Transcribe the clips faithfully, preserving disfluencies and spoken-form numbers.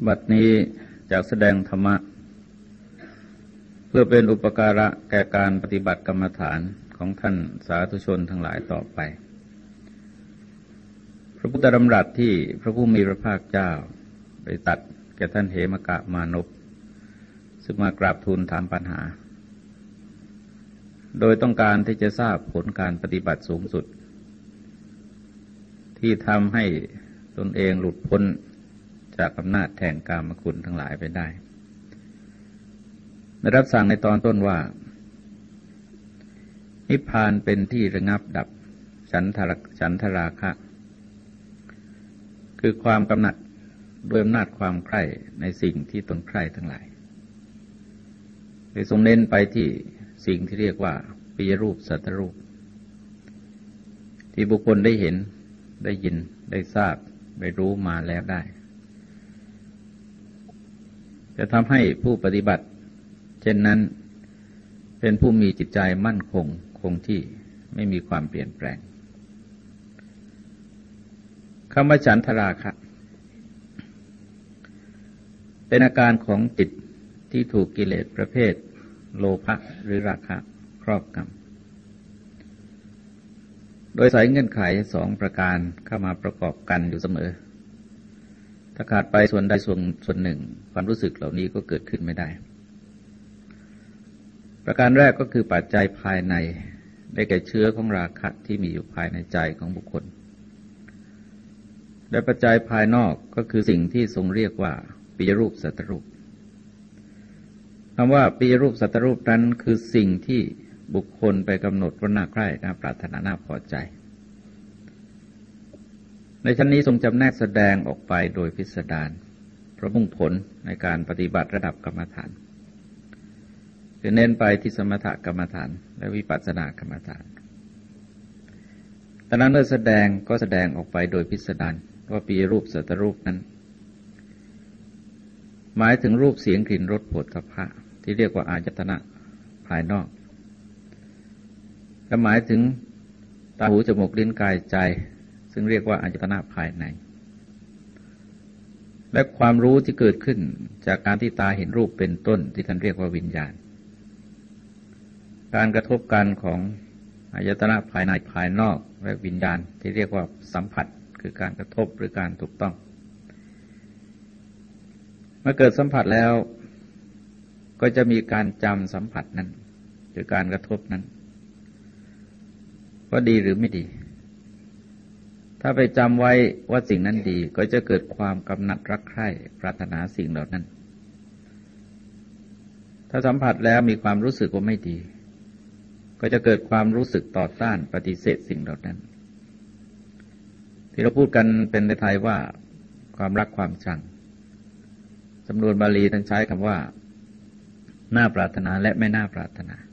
บัดนี้จากแสดงธรรมะเพื่อเป็นอุปการะแก่การปฏิบัติกรรมฐานของท่านสาธุชนทั้งหลายต่อไปพระพุทธดำรัสที่พระผู้มีพระภาคเจ้าได้ตรัสแก่ท่านเหมกะมานพซึ่งมากราบทูลถามปัญหาโดยต้องการที่จะทราบผลการปฏิบัติสูงสุดที่ทำให้ตนเองหลุดพ้นจากอำนาจแห่งกามคุณทั้งหลายไปได้ได้รับสั่งในตอนต้นว่านิพพานเป็นที่ระงับดับฉันทราฉันทราคะคือความกำหนัดด้วยอำนาจความใคร่ในสิ่งที่ตนใคร่ทั้งหลายโดยทรงเน้นไปที่สิ่งที่เรียกว่าปิยรูปสัทธรูปที่บุคคลได้เห็นได้ยินได้ทราบได้รู้มาแล้วได้จะทำให้ผู้ปฏิบัติเช่นนั้นเป็นผู้มีจิตใจมั่นคงคงที่ไม่มีความเปลี่ยนแปลงคำว่าฉันทราคะเป็นอาการของจิตที่ถูกกิเลสประเภทโลภะหรือราคะครอบงำโดยใส่เงื่อนไขสองประการเข้ามาประกอบกันอยู่เสมอถ้าขาดไปส่วนใดส่วนส่วนหนึ่งความรู้สึกเหล่านี้ก็เกิดขึ้นไม่ได้ประการแรกก็คือปัจจัยภายในได้แก่เชื้อของราคะที่มีอยู่ภายในใจของบุคคลและปัจจัยภายนอกก็คือสิ่งที่ทรงเรียกว่าปิยรูปสัทธรูปคำว่าปิยรูปสัทธรูปนั้นคือสิ่งที่บุคคลไปกำหนดว่าน่าใคร่น่าปรารถนาน่าพอใจในชั้นนี้ทรงจำแนกแสดงออกไปโดยพิสดารเพราะมุ่งผลในการปฏิบัติระดับกรรมฐานคือเน้นไปที่สมถกรรมฐานและวิปัสสนากรรมฐานแต่นั้นเมื่อแสดงก็แสดงออกไปโดยพิสดารว่าปิยรูปสัทธรูปนั้นหมายถึงรูปเสียงกลิ่นรสโผฏฐัพพะที่เรียกว่าอายตนะภายนอกและหมายถึงตาหูจมูกลิ้นกายใจซึ่งเรียกว่าอายตนะภายในและความรู้ที่เกิดขึ้นจากการที่ตาเห็นรูปเป็นต้นที่ท่านเรียกว่าวิญญาณการกระทบกันของอายตนะภายในภายนอกและวิญญาณที่เรียกว่าสัมผัสคือการกระทบหรือการถูกต้องเมื่อเกิดสัมผัสแล้วก็จะมีการจำสัมผัสนั้นหรือการกระทบนั้นว่าดีหรือไม่ดีถ้าไปจำไว้ว่าสิ่งนั้นดีก็จะเกิดความกำหนัดรักใคร่ปรารถนาสิ่งเหล่านั้นถ้าสัมผัสแล้วมีความรู้สึกว่าไม่ดีก็จะเกิดความรู้สึกต่อต้านปฏิเสธสิ่งเหล่านั้นที่เราพูดกันเป็นในไทยว่าความรักความชังสำนวนบาลีท่านใช้คำว่าน่าปรารถนาและไม่น่าปรารถนา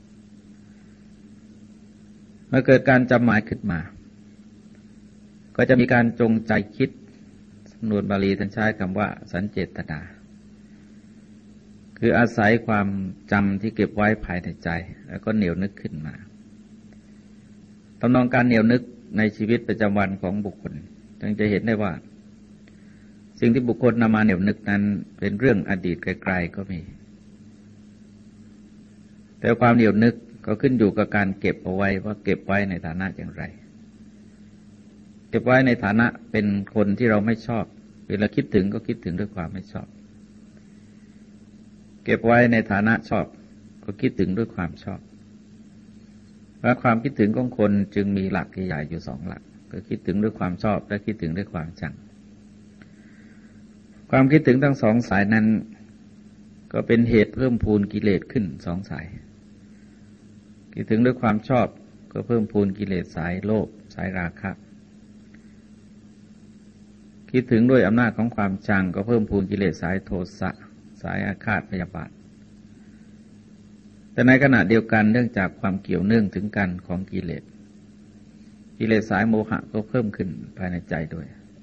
เมื่อเกิดการจำหมายขึ้นมาก็จะมีการจงใจคิดสำนวนบาลีท่านใช้คำว่าสัญเจตนาคืออาศัยความจำที่เก็บไว้ภายในใจแล้วก็เหนียวนึกขึ้นมาตำนองการเหนียวนึกในชีวิตประจำวันของบุคคลจึงจะเห็นได้ว่าสิ่งที่บุคคลนำมาเหนียวนึกนั้นเป็นเรื่องอดีตไกลๆก็มีแต่ความเหนียวนึกก็ขึ้นอยู่กับการเก็บเอาไว้ว่าเก็บไว้ในฐานะอย่างไรเก็บไว้ในฐานะเป็นคนที่เราไม่ชอบเวลาคิดถึงก็คิดถึงด้วยความไม่ชอบเก็บไว้ในฐานะชอบก็คิดถึงด้วยความชอบและความคิดถึงของคนจึงมีหลักใหญ่ๆอยู่สองหลักก็คิดถึงด้วยความชอบและคิดถึงด้วยความชังความคิดถึงทั้งสองสายนั้นก็เป็นเหตุเพิ่มพูนกิเลสขึ้นสองสายคิดถึงด้วยความชอบก็เพิ่มพูนกิเลสสายโลภสายราคะคิดถึงด้วยอำนาจของความชังก็เพิ่มพูนกิเลสสายโทสะสายอาฆาตพยาบาทแต่ในขณะเดียวกันเนื่องจากความเกี่ยวเนื่องถึงกันของกิเลสกิเลสสายโมหะก็เพิ่มขึ้นภายในใจด้วย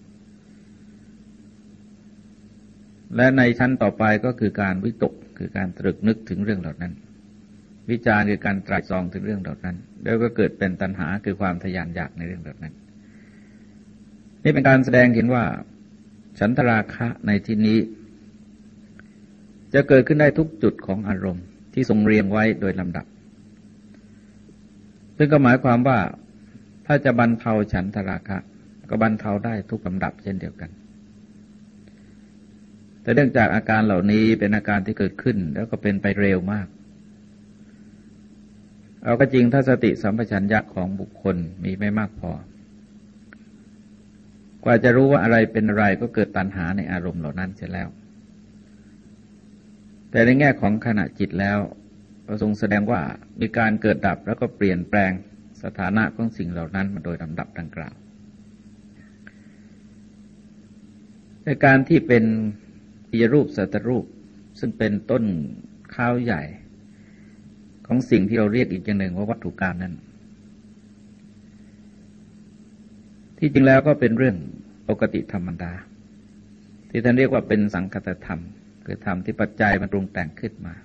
และในชั้นต่อไปก็คือการวิตกคือการตรึกนึกถึงเรื่องเหล่านั้นวิจารณ์คือการตรายตรองถึงเรื่องเหล่านั้นแล้วก็เกิดเป็นตัณหาคือความทะยานอยากในเรื่องเหล่านั้นนี่เป็นการแสดงเห็นว่าฉันทราคะในที่นี้จะเกิดขึ้นได้ทุกจุดของอารมณ์ที่ทรงเรียงไว้โดยลำดับซึ่งก็หมายความว่าถ้าจะบรรเทาฉันทราคะก็บรรเทาได้ทุกลำดับเช่นเดียวกันแต่เนื่องจากอาการเหล่านี้เป็นอาการที่เกิดขึ้นแล้วก็เป็นไปเร็วมากเอาก็จริงถ้าสติสัมปชัญญะของบุคคลมีไม่มากพอกว่าจะรู้ว่าอะไรเป็นอะไรก็เกิดตัณหาในอารมณ์เหล่านั้นเสียแล้วแต่ในแง่ของขณะจิตแล้วพระทรงแสดงว่ามีการเกิดดับแล้วก็เปลี่ยนแปลงสถานะของสิ่งเหล่านั้นมาโดยลำดับดังกล่าวในการที่เป็นอิยรูปสัตตรูปซึ่งเป็นต้นข้าวใหญ่ของสิ่งที่เราเรียกอีกอย่างหนึ่งว่าวัตถุกรรมนั้นที่จริงแล้วก็เป็นเรื่องปกติธรรมดาที่ท่านเรียกว่าเป็นสังคตธรรมคือธรรมที่ปัจจัยมันปรุงแต่งขึ้นมา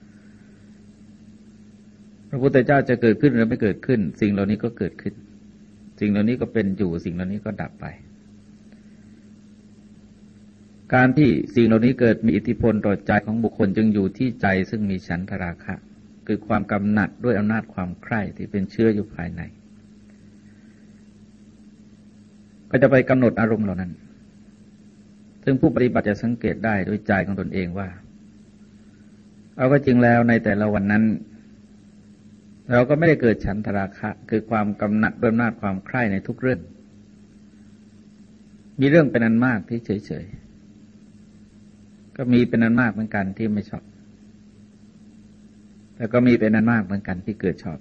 พระพุทธเจ้าจะเกิดขึ้นหรือไม่เกิดขึ้นสิ่งเหล่านี้ก็เกิดขึ้นสิ่งเหล่านี้ก็เป็นอยู่สิ่งเหล่านี้ก็ดับไปการที่สิ่งเหล่านี้เกิดมีอิทธิพลต่อใจของบุคคลจึงอยู่ที่ใจซึ่งมีฉันทราคะคือความกำหนัดด้วยอำนาจความใคร่ที่เป็นเชื้ออยู่ภายในก็จะไปกำหนดอารมณ์เหล่านั้นซึ่งผู้ปฏิบัติจะสังเกตได้ด้วยใจของตนเองว่าเอาก็จริงแล้วในแต่ละวันนั้นเราก็ไม่ได้เกิดฉันทราคะคือความกำหนัดด้วยอำนาจความใคร่ในทุกเรื่องมีเรื่องเป็นอันมากที่เฉยๆก็มีเป็นอันมากเหมือนกันที่ไม่ชอบแล้วก็มีเป็นอันมากเหมือนกันที่เกิดชอบ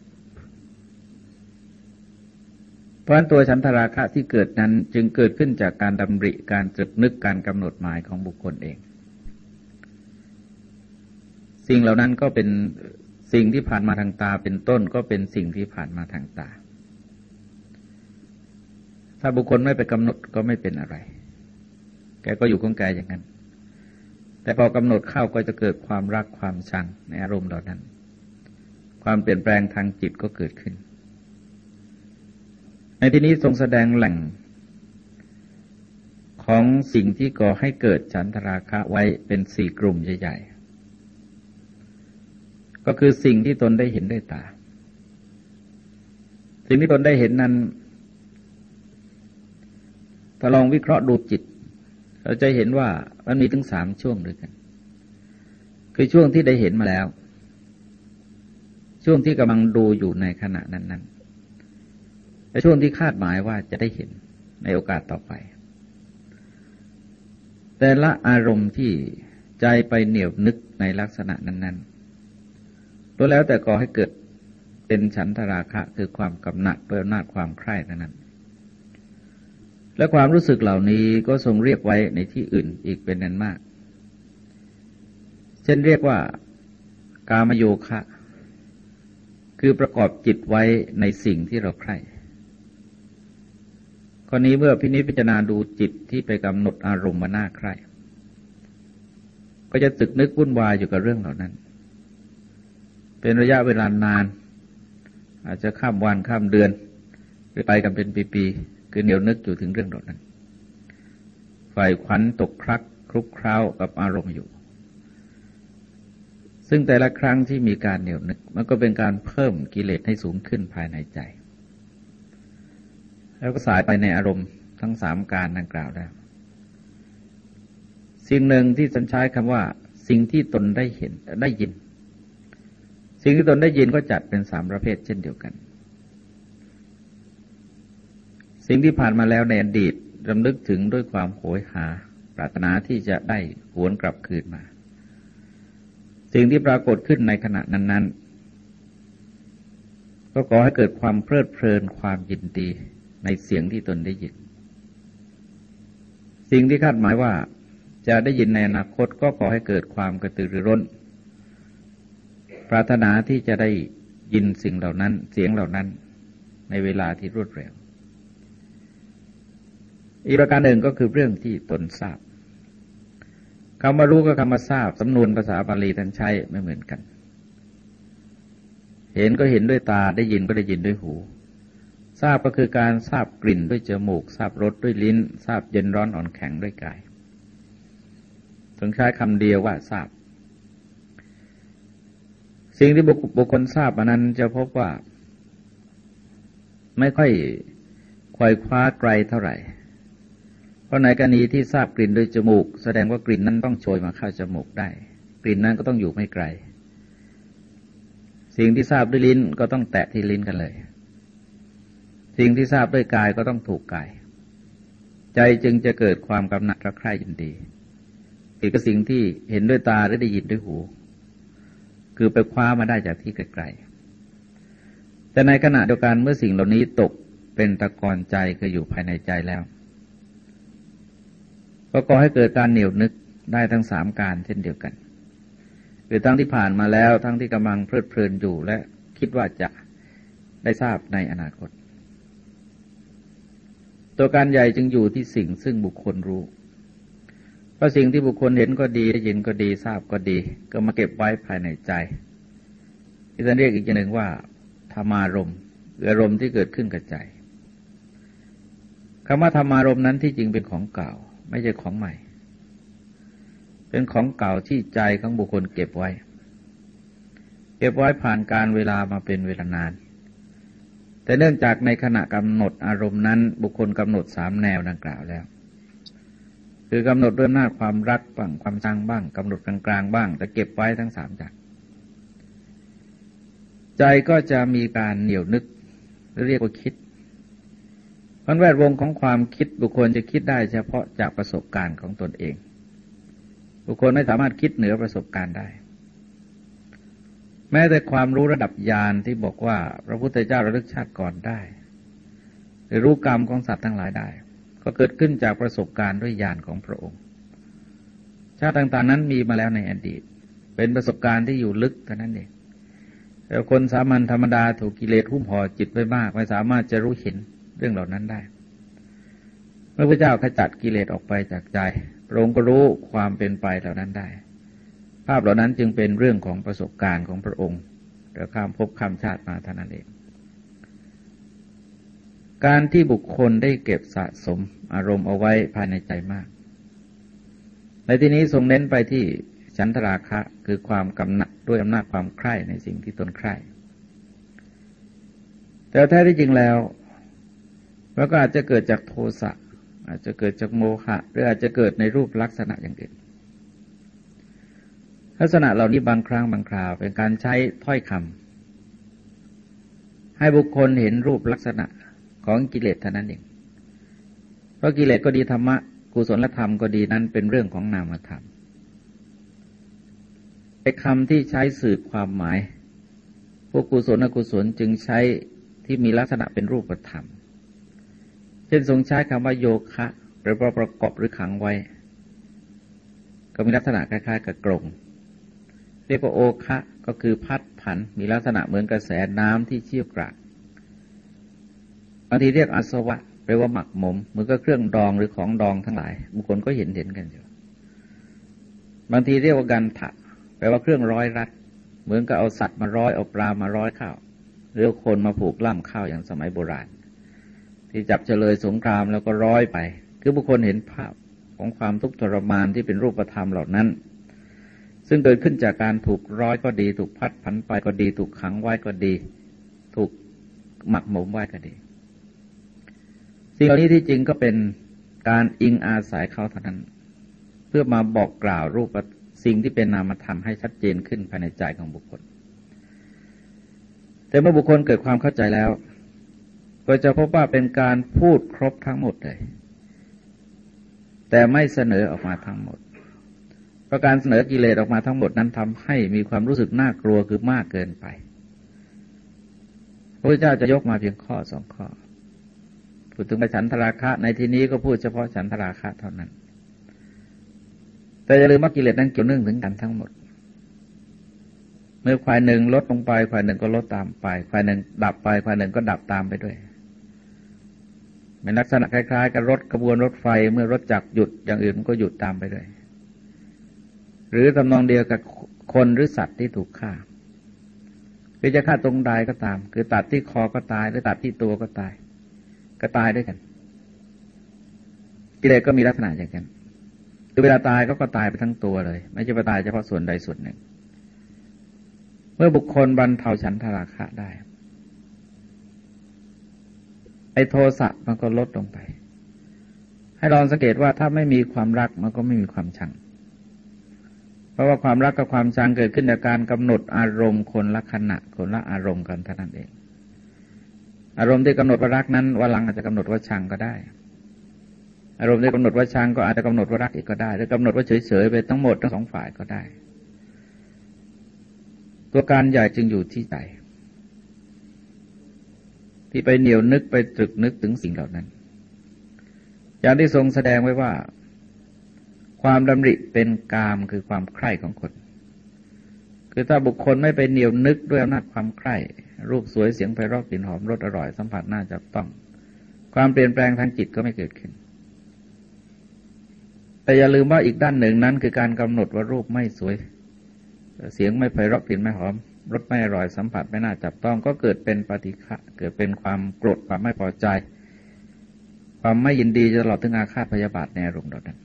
เพราะฉะนั้นตัวฉันทราคะที่เกิดนั้นจึงเกิดขึ้นจากการดำริการตรึกนึกการกำหนดหมายของบุคคลเองสิ่งเหล่านั้นก็เป็นสิ่งที่ผ่านมาทางตาเป็นต้นก็เป็นสิ่งที่ผ่านมาทางตาถ้าบุคคลไม่ไปกำหนดก็ไม่เป็นอะไรแกก็อยู่ของแกอย่างนั้นแต่พอกำหนดเข้าก็จะเกิดความรักความชังในอารมณ์เหล่านั้นความเปลี่ยนแปลงทางจิตก็เกิดขึ้นในที่นี้ทรงแสดงแหล่งของสิ่งที่ก่อให้เกิดฉันทราคะไว้เป็นสี่กลุ่มใหญ่ๆก็คือสิ่งที่ตนได้เห็นด้วยตาสิ่งที่ตนได้เห็นนั้นถ้าลองวิเคราะห์ดูจิตเราจะเห็นว่ามันมีถึงสามช่วงด้วยกันคือช่วงที่ได้เห็นมาแล้วช่วงที่กำลังดูอยู่ในขณะนั้นๆและช่วงที่คาดหมายว่าจะได้เห็นในโอกาสต่อไปแต่ละอารมณ์ที่ใจไปเหนี่ยวนึกในลักษณะนั้นๆตัวแล้วแต่ก่อให้เกิดเป็นฉันทราคะคือความกำหนัดด้วยอำนาจความใคร่นั้นและความรู้สึกเหล่านี้ก็ทรงเรียกไว้ในที่อื่นอีกเป็นนันมากเช่นเรียกว่ากามโยคะคือประกอบจิตไว้ในสิ่งที่เราใคร่ข้อนี้เมื่อพินิจพิจารณาดูจิตที่ไปกำหนดอารมณ์มาหน้าใคร่ก็จะตึกนึกวุ่นวายอยู่กับเรื่องเหล่านั้นเป็นระยะเวลานานอาจจะข้ามวันข้ามเดือนหรือไปกันเป็นปีๆคือเหนียวนึกอยู่ถึงเรื่องเหล่านั้นฝ่ายขวัญตกคลักคลุกเคล้ากับอารมณ์อยู่ซึ่งแต่ละครั้งที่มีการเหนียวนึกมันก็เป็นการเพิ่มกิเลสให้สูงขึ้นภายในใจแล้วก็สายไปในอารมณ์ทั้งสามการดังกล่าวแล้วสิ่งหนึ่งที่ท่านใช้คำว่าสิ่งที่ตนได้เห็นได้ยินสิ่งที่ตนได้ยินก็จัดเป็นสามประเภทเช่นเดียวกันสิ่งที่ผ่านมาแล้วในอดีตรำลึกถึงด้วยความโหยหาปรารถนาที่จะได้หวนกลับคืนมาสิ่งที่ปรากฏขึ้นในขณะนั้นๆก็ก่อให้เกิดความเพลิดเพลินความยินดีในเสียงที่ตนได้ยินสิ่งที่คาดหมายว่าจะได้ยินในอนาคตก็ก่อให้เกิดความกระตือรือร้นปรารถนาที่จะได้ยินสิ่งเหล่านั้นเสียงเหล่านั้นในเวลาที่รวดเร็วอีกประการหนึ่งก็คือเรื่องที่ตนทราบคำว่ารู้กับคำว่าทราบสำนวนภาษาบาลีท่านใช้ไม่เหมือนกันเห็นก็เห็นด้วยตาได้ยินก็ได้ยินด้วยหูทราบก็คือการทราบกลิ่นด้วยจมูกทราบรสด้วยลิ้นทราบเย็นร้อนอ่อนแข็งด้วยกายต้องใช้คำเดียวว่าทราบสิ่งที่บุคคลทราบอันนั้นจะพบว่าไม่ค่อยไขว่คว้าไกลเท่าไหร่เพราะในกรณีที่ทราบกลิ่นโดยจมูกแสดงว่ากลิ่นนั้นต้องโชยมาเข้าจมูกได้กลิ่นนั้นก็ต้องอยู่ไม่ไกลสิ่งที่ทราบด้วยลิ้นก็ต้องแตะที่ลิ้นกันเลยสิ่งที่ทราบด้วยกายก็ต้องถูกกายใจจึงจะเกิดความกำหนัดรักใคร่ยินดีอีกก็สิ่งที่เห็นด้วยตาหรือได้ยินด้วยหูคือไปคว้ามาได้จากที่ไกลๆแต่ในขณะเดียวกันเมื่อสิ่งเหล่านี้ตกเป็นตะกอนใจคืออยู่ภายในใจแล้วก็ก่อให้เกิดการเหนียวนึกได้ทั้งสามการเช่นเดียวกันคือทั้งที่ผ่านมาแล้วทั้งที่กำลังเพลิดเพลินอยู่และคิดว่าจะได้ทราบในอนาคตตัวการใหญ่จึงอยู่ที่สิ่งซึ่งบุคคลรู้เพราะสิ่งที่บุคคลเห็นก็ดีได้ยินก็ดีทราบก็ดีก็มาเก็บไว้ภายในใจที่ท่านเรียกอีกอย่างหนึ่งว่าธรรมารมณ์อารมณ์ที่เกิดขึ้นกับใจคำว่าธรรมารมณ์นั้นที่จริงเป็นของเก่าไม่ใช่ของใหม่เป็นของเก่าที่ใจของบุคคลเก็บไว้เก็บไว้ผ่านการเวลามาเป็นเวลานานแต่เนื่องจากในขณะกำหนดอารมณ์นั้นบุคคลกำหนดสามแนวดังกล่าวแล้วคือกำหนดด้วยอำนาจความรักบ้างความชังบ้างกำหนดกลางๆบ้างแต่เก็บไว้ทั้งสามอย่างใจก็จะมีการเหนียวนึกเรียกว่าคิดเพราะแวดวงของความคิดบุคคลจะคิดได้เฉพาะจากประสบการณ์ของตนเองบุคคลไม่สามารถคิดเหนือประสบการณ์ได้แม้แต่ความรู้ระดับญาณที่บอกว่าพระพุทธเจ้าระลึกชาติก่อนได้หรือรู้กรรมของสัตว์ทั้งหลายได้ก็เกิดขึ้นจากประสบการณ์ด้วยญาณของพระองค์ชาติต่างๆนั้นมีมาแล้วในอดีตเป็นประสบการณ์ที่อยู่ลึกเท่านั้นเองแต่คนสามัญธรรมดาถูกกิเลสหุ้มห่อจิตไว้มากไม่สามารถจะรู้เห็นเรื่องเหล่านั้นได้เมื่อพระเจ้าขจัดกิเลสออกไปจากใจพระองค์ก็รู้ความเป็นไปเหล่านั้นได้ภาพเหล่านั้นจึงเป็นเรื่องของประสบการณ์ของพระองค์เดี๋ยวข้ามภพข้ามชาติมาเท่านั้นเองการที่บุคคลได้เก็บสะสมอารมณ์เอาไว้ภายในใจมากในที่นี้ทรงเน้นไปที่ฉันทราคะคือความกำหนัดด้วยอำนาจความใคร่ในสิ่งที่ตนใคร่แต่แท้ที่จริงแล้วมันก็อาจจะเกิดจากโทสะอาจจะเกิดจากโมหะหรืออาจจะเกิดในรูปลักษณะอย่างอื่นลักษณะเหล่านี้บางครั้งบางคราวเป็นการใช้ถ้อยคำให้บุคคลเห็นรูปลักษณะของกิเลสเท่านั้นเองเพราะกิเลสก็ดีธรรมะกุศลธรรมก็ดีนั้นเป็นเรื่องของนามธรรมไอ้คำที่ใช้สื่อความหมายพวกกุศลอกุศลจึงใช้ที่มีลักษณะเป็นรูปธรรมเช่นทรงใช้คำว่าโยคะหรือประกอบหรือขังไว้ก็มีลักษณะคล้ายๆกับกรงเรียกว่าโอคะก็คือพัดผันมีลักษณะเหมือนกระแสน้ำที่เชี่ยวกรากบางทีเรียกอาสวะแปลว่าหมักหมมเหมือนกับเครื่องดองหรือของดองทั้งหลายบางคนก็เห็นเห็นกันอยู่บางทีเรียกว่ากันทะแปลว่าเครื่องร้อยรัดเหมือนกับเอาสัตว์มาร้อยเอาปลามาร้อยข้าวหรือคนมาผูกล่ามข้าวอย่างสมัยโบราณที่จับเฉลยสงครามแล้วก็ร้อยไปคือบุคคลเห็นภาพของความทุกข์ทรมานที่เป็นรูปธรรมเหล่านั้นซึ่งเกิดขึ้นจากการถูกร้อยก็ดีถูกพัดผันไปก็ดีถูกขังไว้ก็ดีถูกหมักหมมไว้ก็ดีสิ่งเหล่านี้ที่จริงก็เป็นการอิงอาศัยเขาเท่านั้นเพื่อมาบอกกล่าวรูปสิ่งที่เป็นนามธรรมให้ชัดเจนขึ้นภายในใจของบุคคลแต่เมื่อบุคคลเกิดความเข้าใจแล้วก็จะพบว่าเป็นการพูดครบทั้งหมดเลยแต่ไม่เสนอออกมาทั้งหมดเพราะการเสนอกิเลสออกมาทั้งหมดนั้นทำให้มีความรู้สึกน่ากลัวคือมากเกินไปพระพุทธเจ้าจะยกมาเพียงข้อสองข้อพูดถึงฉันทราคะในที่นี้ก็พูดเฉพาะฉันทราคะเท่านั้นแต่อย่าลืมว่ากิเลสนั้นเกี่ยวเนื่องถึงกันทั้งหมดเมื่อฝ่ายหนึ่งลดลงไปฝ่ายหนึ่งก็ลดตามไปฝ่ายหนึ่งดับไปฝ่ายหนึ่งก็ดับตามไปด้วยเป็นลักษณะคล้ายๆกับรถขบวนรถไฟเมื่อรถจักรหยุดอย่างอื่นมันก็หยุดตามไปด้วยหรือทำนองเดียวกับคนหรือสัตว์ที่ถูกฆ่าคือจะฆ่าตรงใดก็ตามคือตัดที่คอก็ตายหรือตัดที่ตัวก็ตายก็ตายด้วยกันกิเลสก็มีลักษณะอย่างนั้นคือเวลาตายก็ก็ตายไปทั้งตัวเลยไม่ใช่ไปตายเฉพาะส่วนใดส่วนหนึ่งเมื่อบุคคลบรรเทาฉันทราคะได้ไอ้โทสะมันก็ลดลงไปให้ลองสังเกตว่าถ้าไม่มีความรักมันก็ไม่มีความชังเพราะว่าความรักกับความชังเกิดขึ้นจากการกำหนดอารมณ์คนละขณะคนละอารมณ์กันเท่านั้นเองอารมณ์ที่กำหนดว่ารักนั้นวันหลังอาจจะกำหนดว่าชังก็ได้อารมณ์ที่กำหนดว่าชังก็อาจจะกำหนดว่ารักอีกก็ได้หรือกำหนดว่าเฉยๆไปทั้งหมดทั้งสองฝ่ายก็ได้ตัวการใหญ่จึงอยู่ที่ใจที่ไปเหนียวนึกไปตรึกนึกถึงสิ่งเหล่านั้นอย่างที่ทรงแสดงไว้ว่าความดำริเป็นกามคือความใคร่ของคนคือถ้าบุคคลไม่ไปเหนียวนึกด้วยอำนาจความใคร่รูปสวยเสียงไพเราะกลิ่นหอมรสอร่อยสัมผัสน่าจับต้องความเปลี่ยนแปลงทางจิตก็ไม่เกิดขึ้นแต่อย่าลืมว่าอีกด้านหนึ่งนั้นคือการกำหนดว่ารูปไม่สวยเสียงไม่ไพเราะกลิ่นไม่หอมรสไม่อร่อยสัมผัสไม่น่าจับต้องก็เกิดเป็นปฏิฆะเกิดเป็นความโกรธความไม่พอใจความไม่ยินดีตลอดถึงอาฆาตพยาบาทในอารมณ์เหล่านั้น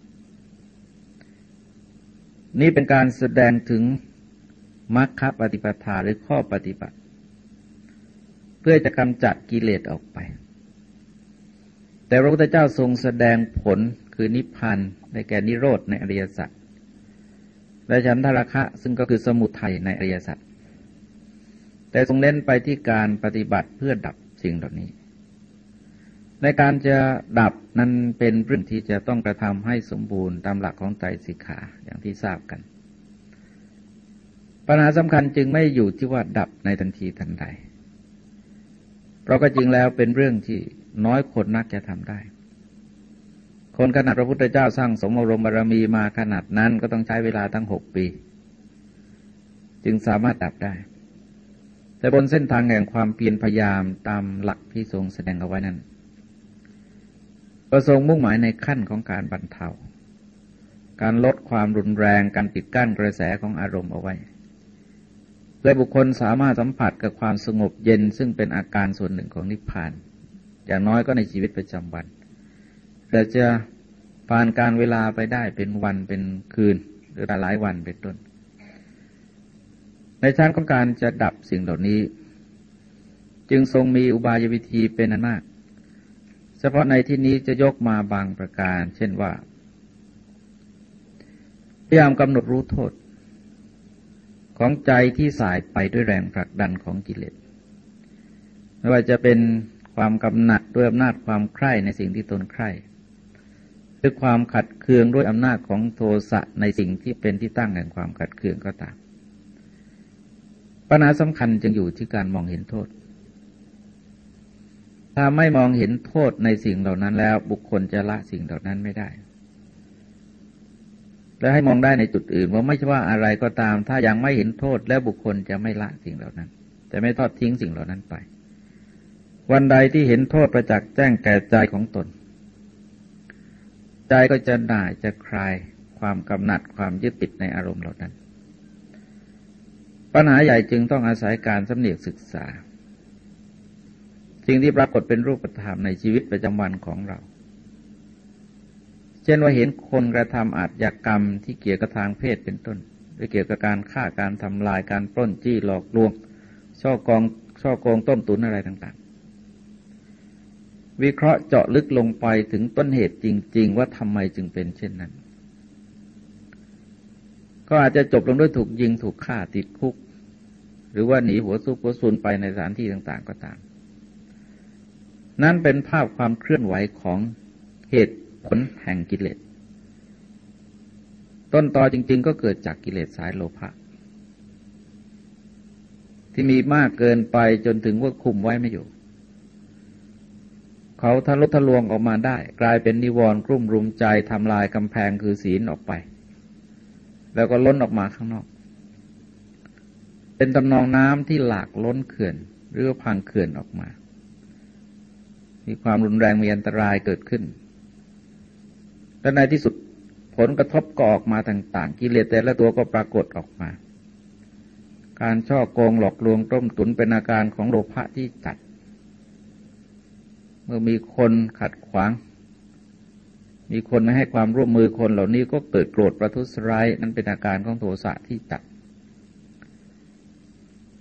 นี่เป็นการแสดงถึงมรรคปฏิปทาหรือข้อปฏิบัติเพื่อจะกำจัดกิเลสออกไปแต่พระพุทธเจ้าทรงแสดงผลคือนิพพานได้แก่นิโรธในอริยสัจและฉันทราคะซึ่งก็คือสมุทัยในอริยสัจแต่ทรงเน้นไปที่การปฏิบัติเพื่อดับสิ่งเหล่านี้ในการจะดับนั้นเป็นเรื่องที่จะต้องกระทำให้สมบูรณ์ตามหลักของไตรสิกขาอย่างที่ทราบกันปัญหาสำคัญจึงไม่อยู่ที่ว่าดับในทันทีทันใดเพราะก็จริงแล้วเป็นเรื่องที่น้อยคนนักจะทำได้คนขนาดพระพุทธเจ้าสร้างสมอารมณ์บารมีมาขนาดนั้นก็ต้องใช้เวลาตั้งหกปีจึงสามารถดับได้แต่บนเส้นทางแห่งความเพียรพยายามตามหลักที่ทรงแสดงเอาไว้นั้นก็ทรงมุ่งหมายในขั้นของการบรรเทาการลดความรุนแรงการปิดกั้นกระแสของอารมณ์เอาไว้เพื่อบุคคลสามารถสัมผัสกับความสงบเย็นซึ่งเป็นอาการส่วนหนึ่งของนิพพานอย่างน้อยก็ในชีวิตประจำวันแต่จะผ่านการเวลาไปได้เป็นวันเป็นคืนหรือหลายวันเป็นต้นในชั้นของการจะดับสิ่งเหล่านี้จึงทรงมีอุบายวิธีเป็นอันมากเฉพาะในที่นี้จะยกมาบางประการเช่นว่าพยายามกำหนดรู้โทษของใจที่สายไปด้วยแรงผลักดันของกิเลสไม่ว่าจะเป็นความกำหนัดด้วยอำนาจความใคร่ในสิ่งที่ตนใคร่หรือความขัดเคืองด้วยอำนาจของโทสะในสิ่งที่เป็นที่ตั้งแห่งความขัดเคืองก็ตามปัญหาสำคัญจึงอยู่ที่การมองเห็นโทษถ้าไม่มองเห็นโทษในสิ่งเหล่านั้นแล้วบุคคลจะละสิ่งเหล่านั้นไม่ได้และให้มองได้ในจุดอื่นว่าไม่ใช่ว่าอะไรก็ตามถ้ายังไม่เห็นโทษแล้วบุคคลจะไม่ละสิ่งเหล่านั้นจะไม่ทอดทิ้งสิ่งเหล่านั้นไปวันใดที่เห็นโทษประจักษ์แจ้งแก่ใจของตนใจก็จะได้จะคลายความกำหนัดความยึดติดในอารมณ์เหล่านั้นปัญหาใหญ่จึงต้องอาศัยการสำเนียกศึกษาสิ่งที่ปรากฏเป็นรูปธรรมในชีวิตประจำวันของเราเช่นว่าเห็นคนกระทำอาชญากรรมที่เกี่ยวกับทางเพศเป็นต้นหรือเกี่ยวกับการฆ่าการทำลายการปล้นจี้หลอกลวงช่อกงช่อโกงต้มตุ๋นอะไรต่างๆวิเคราะห์เจาะลึกลงไปถึงต้นเหตุจริงๆว่าทำไมจึงเป็นเช่นนั้นก็อาจจะจบลงด้วยถูกยิงถูกฆ่าติดคุกหรือว่าหนีหัวซุกหัวซุนไปในสถานที่ต่างๆก็ตามนั่นเป็นภาพความเคลื่อนไหวของเหตุผลแห่งกิเลสต้นตอจริงๆก็เกิดจากกิเลสสายโลภะที่มีมากเกินไปจนถึงว่าคุมไว้ไม่อยู่เขาทะลุทะลวงออกมาได้กลายเป็นนิวรณ์กลุ่มรุมใจทำลายกำแพงคือศีลออกไปแล้วก็ล้นออกมาข้างนอกเป็นตำนองน้ำที่หลากล้นเขื่อนหรือพังเขื่อนออกมามีความรุนแรงมีอันตรายเกิดขึ้นและในที่สุดผลกระทบก็ออกมาต่างๆกิเลสแต่ละตัวก็ปรากฏออกมาการช่อโกงหลอกลวงต้มตุ๋นเป็นอาการของโลภะที่จัดเมื่อมีคนขัดขวางมีคนไม่ให้ความร่วมมือคนเหล่านี้ก็เกิดโกรธประทุษร้ายนั่นเป็นอาการของโทสะที่จัด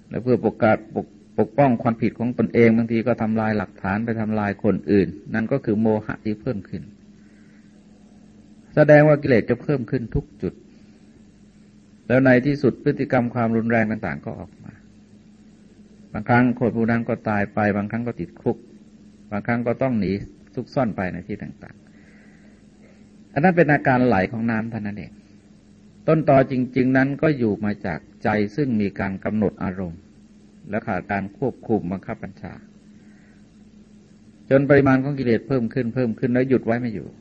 และเพื่อปกปักปกปกป้องความผิดของตนเองบางทีก็ทำลายหลักฐานไปทำลายคนอื่นนั่นก็คือโมหะที่เพิ่มขึ้นแสดงว่ากิเลสจะเพิ่มขึ้นทุกจุดแล้วในที่สุดพฤติกรรมความรุนแรงต่างๆก็ออกมาบางครั้งคนผู้นั้นก็ตายไปบางครั้งก็ติดคุกบางครั้งก็ต้องหนีซุกซ่อนไปในที่ต่างๆอันนั้นเป็นอาการไหลของน้ำเท่านั้นเองต้นตอจริงๆนั้นก็อยู่มาจากใจซึ่งมีการกำหนดอารมณ์และขาดการควบคุมบังคับบัญชาจนปริมาณของกิเลสเพิ่มขึ้นเพิ่มขึ้นแล้วหยุดไว้ไม่อยู่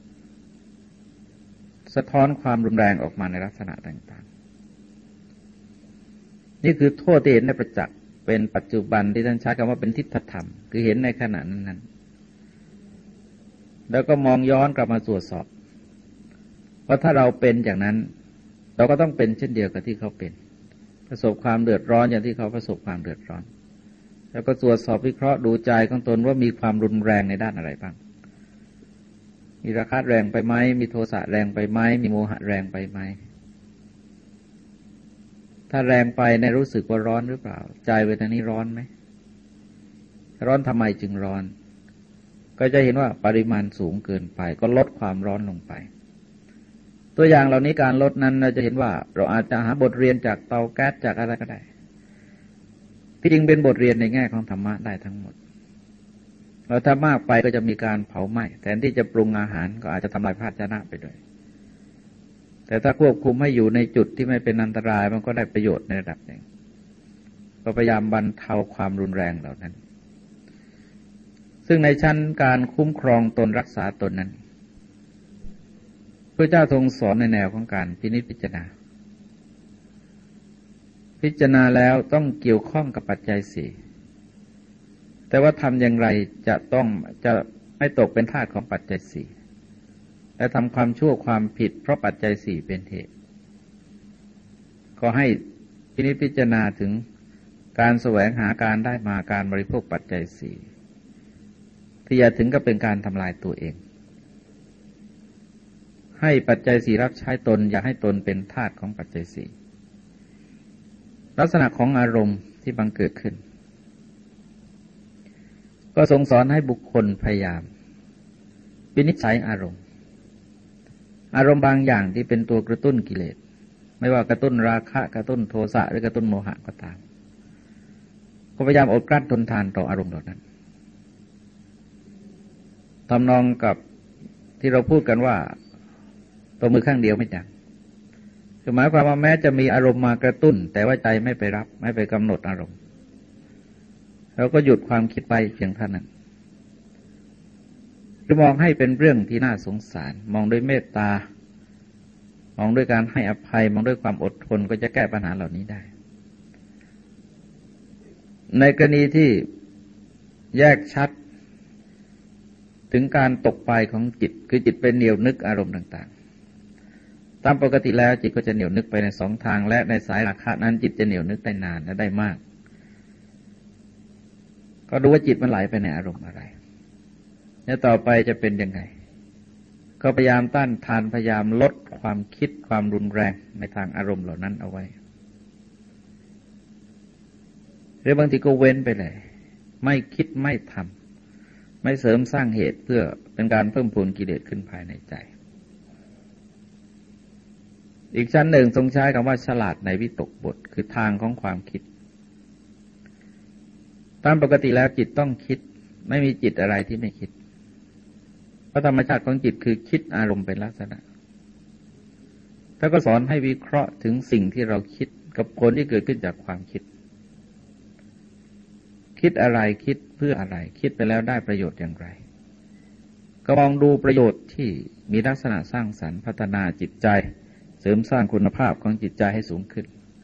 สะท้อนความรุนแรงออกมาในลักษณะต่างๆนี่คือโทษที่เห็นในประจักษ์เป็นปัจจุบันที่ท่านใช้คำว่าเป็นทิฏฐธรรมคือเห็นในขณะนั้นๆแล้วก็มองย้อนกลับมาตรวจสอบว่าถ้าเราเป็นอย่างนั้นเราก็ต้องเป็นเช่นเดียวกับที่เขาเป็นประสบความเดือดร้อนอย่างที่เขาประสบความเดือดร้อนแล้วก็ตรวจสอบวิเคราะห์ดูใจของตนว่ามีความรุนแรงในด้านอะไรบ้างมีราคะแรงไปไหมมีโทสะแรงไปไหมมีโมหะแรงไปไหมถ้าแรงไปในรู้สึกว่าร้อนหรือเปล่าใจเวทนานี้ร้อนไหมร้อนทำไมจึงร้อนก็จะเห็นว่าปริมาณสูงเกินไปก็ลดความร้อนลงไปตัวอย่างเหล่านี้การลดนั้นเราจะเห็นว่าเราอาจจะหาบทเรียนจากเตาแก๊สจากอะไรก็ได้ที่จริงเป็นบทเรียนในแง่ของธรรมะได้ทั้งหมดเราถ้ามากไปก็จะมีการเผาไหม้แทนที่จะปรุงอาหารก็อาจจะทำลายภาชนะไปด้วยแต่ถ้าควบคุมให้อยู่ในจุดที่ไม่เป็นอันตรายมันก็ได้ประโยชน์ในระดับหนึ่งก็พยายามบรรเทาความรุนแรงเหล่านั้นซึ่งในชั้นการคุ้มครองตนรักษาตนนั้นพระเจ้าทรงสอนในแนวของการพินิจพิจารณาพิจารณาแล้วต้องเกี่ยวข้องกับปัจจัยสี่แต่ว่าทำอย่างไรจะต้องจะไม่ตกเป็นทาสของปัจจัยสี่และทำความชั่วความผิดเพราะปัจจัยสี่เป็นเหตุก็ให้พินิจพิจารณาถึงการแสวงหาการได้มาการบริโภคปัจจัยสี่ที่อย่าถึงกับเป็นการทำลายตัวเองให้ปัจจัยสี่รับใช้ตนอย่าให้ตนเป็นทาสของปัจจัยสี่ลักษณะของอารมณ์ที่บังเกิดขึ้นก็ทรงสอนให้บุคคลพยายามวินิจฉัยอารมณ์อารมณ์บางอย่างที่เป็นตัวกระตุ้นกิเลสไม่ว่ากระตุ้นราคะกระตุ้นโทสะหรือกระตุ้นโมหะก็ตามก็พยายามอดกลั้นทนทานต่ออารมณ์เหล่านั้นทำนองกับที่เราพูดกันว่าตัวมือข้างเดียวไม่ดังคือหมายความว่าแม้จะมีอารมณ์มากระตุ้นแต่ว่าใจไม่ไปรับไม่ไปกำหนดอารมณ์เราก็หยุดความคิดไปเพียงเท่านั้นคือมองให้เป็นเรื่องที่น่าสงสารมองด้วยเมตตามองด้วยการให้อภัยมองด้วยความอดทนก็จะแก้ปัญหาเหล่านี้ได้ในกรณีที่แยกชัดถึงการตกไปของจิตคือจิตเป็นเหนี่ยวนึกอารมณ์ต่างๆตามปกติแล้วจิตก็จะเหนี่ยวนึกไปในสองทางและในสายราคะนั้นจิตจะเหนี่ยวนึกได้นานและได้มากก็ดูว่าจิตมันไหลไปในอารมณ์อะไรแล้วต่อไปจะเป็นยังไงก็พยายามต้านทานพยายามลดความคิดความรุนแรงในทางอารมณ์เหล่านั้นเอาไว้หรือบางทีก็เว้นไปเลยไม่คิดไม่ทำไม่เสริมสร้างเหตุเพื่อเป็นการเพิ่มพูนกิเลสขึ้นภายในใจอีกชั้นหนึ่งทรงใช้คำว่าฉลาดในวิตกบทคือทางของความคิดตามปกติแล้วจิตต้องคิดไม่มีจิตอะไรที่ไม่คิดเพราะธรรมชาติของจิตคือคิดอารมณ์เป็นลักษณะถ้าก็สอนให้วิเคราะห์ถึงสิ่งที่เราคิดกับผลที่เกิดขึ้นจากความคิดคิดอะไรคิดเพื่ออะไรคิดไปแล้วได้ประโยชน์อย่างไรก็มองดูประโยชน์ที่มีลักษณะสร้างสรรค์พัฒนาจิตใจเสริมสร้างคุณภาพของจิตใจให้สูงขึ้น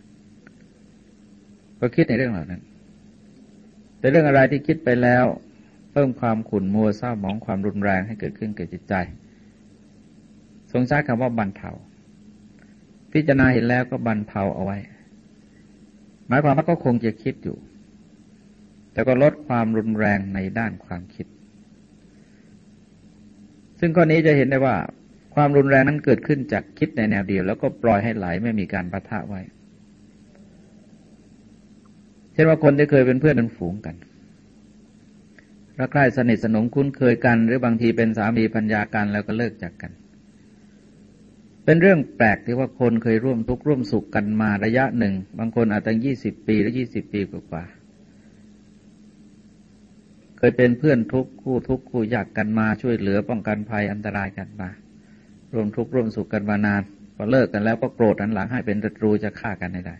ก็คิดในเรื่องเหล่านั้นแต่เรื่องอะไรที่คิดไปแล้วเพิ่มความขุ่นมัวเศร้าหมองความรุนแรงให้เกิดขึ้นแก่จิตใจทรงใช้คำว่าบรรเทาพิจารณาเห็นแล้วก็บรรเทาเอาไว้หมายความว่าก็คงจะคิดอยู่แต่ก็ลดความรุนแรงในด้านความคิดซึ่งข้อนี้จะเห็นได้ว่าความรุนแรงนั้นเกิดขึ้นจากคิดในแนวเดียวแล้วก็ปล่อยให้ไหลไม่มีการปะทะไว้ช่นว่าคนที่เคยเป็นเพื่อนเป็นฝูงกันรักใคร่สนิทสนมคุ้นเคยกันหรือบางทีเป็นสามีภรรยากันแล้วก็เลิกจากกันเป็นเรื่องแปลกที่ว่าคนเคยร่วมทุกข์ร่วมสุขกันมาระยะหนึ่งบางคนอาจตั้งยี่สิบปีหรือยี่สิบปีกว่าๆเคยเป็นเพื่อนทุกข์คู่ทุกข์คู่ยากกันมาช่วยเหลือป้องกันภัยอันตรายกันมาร่วมทุกข์ร่วมสุขกันมานานพอเลิกกันแล้วก็โกรธอันหลังให้เป็นศัตรูจะฆ่ากันได้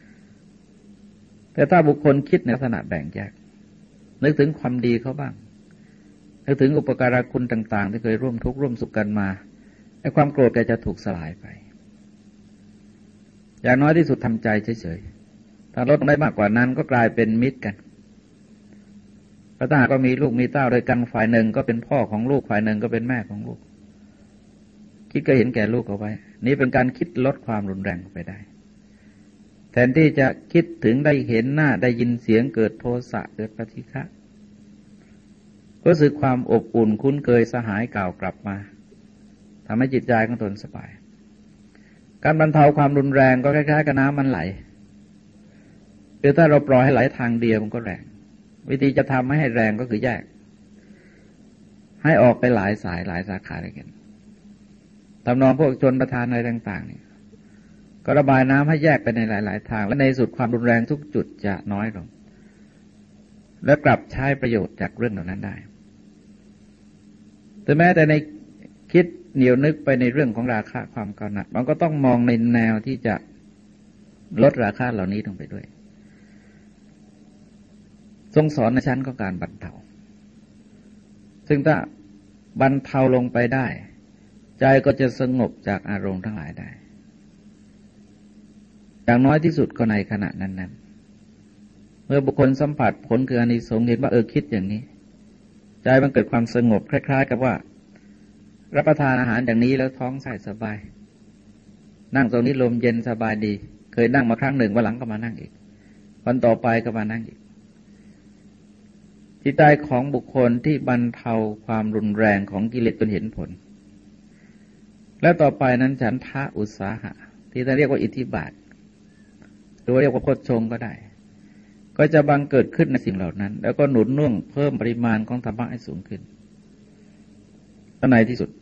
แต่ถ้าบุคคลคิดในลักษณะแบ่งแยกนึกถึงความดีเขาบ้างนึกถึงอุปการะคุณต่างๆที่เคยร่วมทุกข์ร่วมสุขกันมาไอ้ความโกรธแกจะถูกสลายไปอย่างน้อยที่สุดทำใจเฉยๆถ้าลดได้มากกว่านั้นก็กลายเป็นมิตรกันพระตาก็มีลูกมีเต้าโดยกันฝ่ายหนึ่งก็เป็นพ่อของลูกฝ่ายหนึ่งก็เป็นแม่ของลูกคิดก็เห็นแก่ลูกเอาไว้นี่เป็นการคิดลดความรุนแรงไปได้แทนที่จะคิดถึงได้เห็นหน้าได้ยินเสียงเกิดโทสะเกิดปฏิฆะรู้สึกความอบอุ่นคุ้นเคยสหายเก่ากลับมาทำให้จิตใจของตนสบายการบรรเทาความรุนแรงก็คล้ายๆกับน้ำมันไหลคือถ้าเราปล่อยให้ไหลทางเดียวมันก็แรงวิธีจะทำให้แรงก็คือแยกให้ออกไปหลายสายหลายสาขาด้วยกันทำนองพวกชนประทานอะไรต่างๆนี่ก็ระบายน้ำให้แยกไปในหลายๆทางและในสุดความรุนแรงทุกจุดจะน้อยลงและกลับใช้ประโยชน์จากเรื่องเหล่านั้นได้แต่แม้แต่ในคิดเหนียวนึกไปในเรื่องของราคะความกำหนัดมันก็ต้องมองในแนวที่จะลดราคะเหล่านี้ลงไปด้วยทรงสอนในชั้นของการบรรเทาซึ่งถ้าบรรเทาลงไปได้ใจก็จะสงบจากอารมณ์ทั้งหลายได้อย่างน้อยที่สุดก็ในขณะนั้นๆเมื่อบุคคลสัมผัสผลคืออานิสงส์เห็นว่าเออคิดอย่างนี้ใจมันเกิดความสงบคล้ายๆกับว่ารับประทานอาหารอย่างนี้แล้วท้องใส่สบายนั่งตรงนี้ลมเย็นสบายดีเคยนั่งมาครั้งหนึ่งวันหลังก็มานั่งอีกวันต่อไปก็มานั่งอีกจิตใจของบุคคลที่บรรเทาความรุนแรงของกิเลสจนเห็นผลแล้วต่อไปนั้นฉันทะอุตสาหะที่เราเรียกว่าอิทธิบาทหรือเรียกว่าโพชฌงค์ก็ได้ก็จะบังเกิดขึ้นในสิ่งเหล่านั้นแล้วก็หนุนน่วงเพิ่มปริมาณของธรรมะให้สูงขึ้นในที่สุด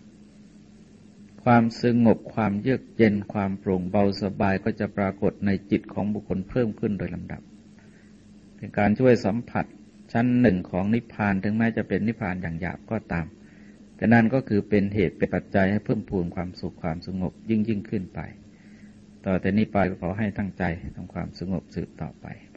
ความสงบความเยือกเย็นความโปร่งเบาสบายก็จะปรากฏในจิตของบุคคลเพิ่มขึ้นโดยลำดับเป็นการช่วยสัมผัสชั้นหนึ่งของนิพพานถึงแม้จะเป็นนิพพานอย่างหยาบก็ตามแต่นั่นก็คือเป็นเหตุเป็นปัจจัยให้เพิ่มพูนความสุขความสงบยิ่งยิ่งขึ้นไปต่อแต่นี้ไปก็ขอให้ตั้งใจทำความสงบสืบต่อไป